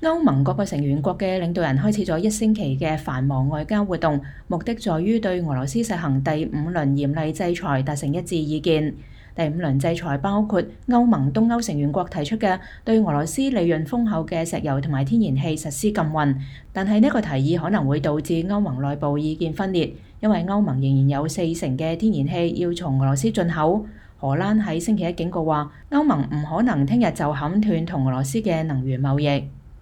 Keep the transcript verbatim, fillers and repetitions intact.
歐盟各個成員國嘅領導人開始咗一星期嘅繁忙外交活動，目的在於對俄羅斯實行第五輪嚴厲制裁達成一致意見。第五輪制裁包括歐盟東歐成員國提出嘅對俄羅斯利潤豐厚嘅石油同埋天然氣實施禁運，但係呢個提議可能會導致歐盟內部意見分裂，因為歐盟仍然有四成嘅天然氣要從俄羅斯進口。荷蘭喺星期一警告話，歐盟唔可能聽日就砍斷同俄羅斯嘅能源貿易。